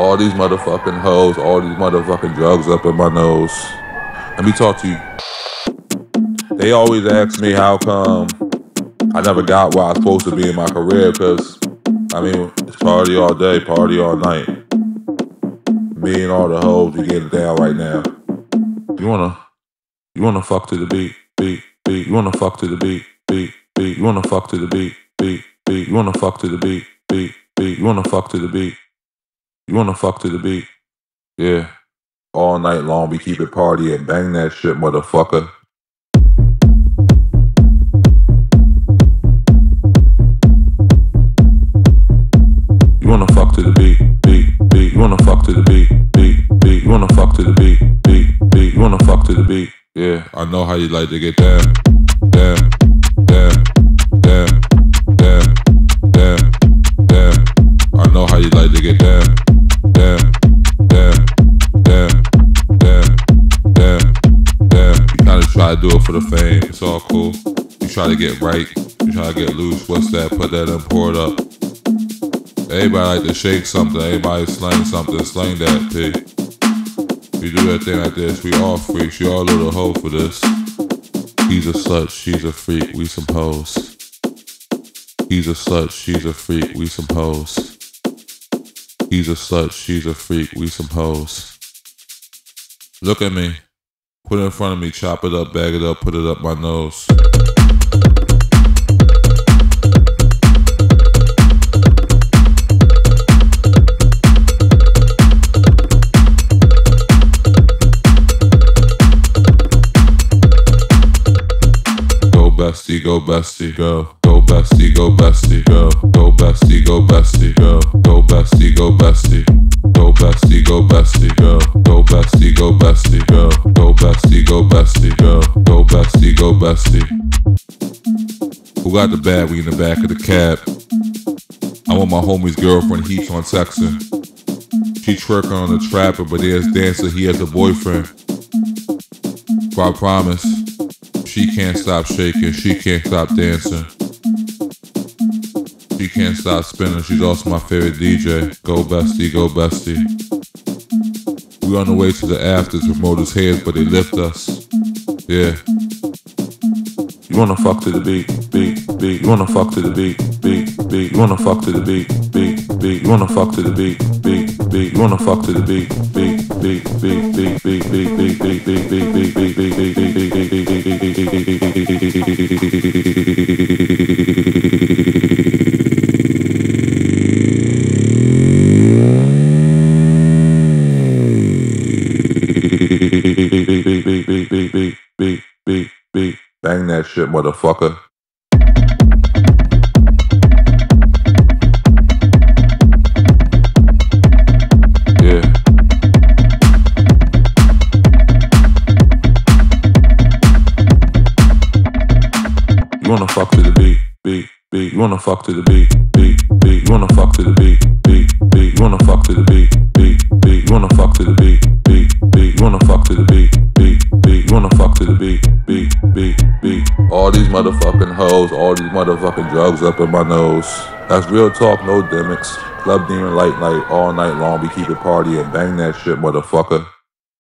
All these motherfucking hoes, all these motherfucking drugs up in my nose. Let me talk to you. They always ask me how come I never got where I was supposed to be in my career, cause I mean, it's party all day, party all night. Me and all the hoes, we getting down right now. You wanna fuck to the beat, beat, beat. You wanna fuck to the beat, beat, beat. You wanna fuck to the beat, beat, beat. You wanna fuck to the beat, beat, beat. You wanna fuck to the beat. You wanna fuck to the beat. Yeah. All night long we keep it partying. Bang that shit, motherfucker. You wanna fuck to the beat, beat, beat. You wanna fuck to the beat, beat, beat. You wanna fuck to the beat, beat, beat. You wanna fuck to the beat. Yeah, I know how you like to get down, down, down, down, down, down, down. I know how you like to get down, down, down, down, down, down, down. You kinda try to do it for the fame, it's all cool. You try to get right, you try to get loose. What's that? Put that in, pour it up. Everybody like to shake something, everybody slang something, slang that, P. We do that thing like this, we all freaks, you all little hoe for this. He's a slut, she's a freak, we some hoes. He's a slut, she's a freak, we some hoes. He's a slut, she's a freak, we some hoes. Look at me, put it in front of me, chop it up, bag it up, put it up my nose. Bestie, go bestie, go. Go bestie, go bestie, go. Go bestie, go bestie, go. Go bestie, go bestie. Go bestie, go bestie, go. Go bestie, go bestie, go. Go bestie, go bestie, go. Go bestie, go bestie. Who got the bad weed in the back of the cab? I want my homie's girlfriend, heaps on texting. She twerking on the trapper, but there's Dancer, he has a boyfriend. But I promise, she can't stop shaking, she can't stop dancing. She can't stop spinning, she's also my favorite DJ. Go bestie, go bestie. We on the way to the afters with motors heads, but they lift us. Yeah. You wanna fuck to the beat, beat, beat. You wanna fuck to the beat, beat, beat. You wanna fuck to the beat, beat, beat. You wanna fuck to the beat, beat, beat. You wanna fuck to the beat, beat, beat, beat, beat, beat, beat, beat, beat, beat, beat, beat, beat, beat, beat, beat. Bang that shit, motherfucker. Yeah. You wanna fuck to the beat, beat, beat. You wanna fuck to the beat, beat, beat. You wanna fuck to the beat, beat, beat. You wanna fuck to the beat, beat, beat. You wanna fuck to the beat, beat, beat. You wanna fuck to the beat, beat, beat. You wanna fuck to the beat, beat, beat, beat. All these motherfucking hoes, all these motherfucking drugs up in my nose. That's real talk, no gimmicks. Club Demon Light Night, all night long we keep it partying. Bang that shit, motherfucker.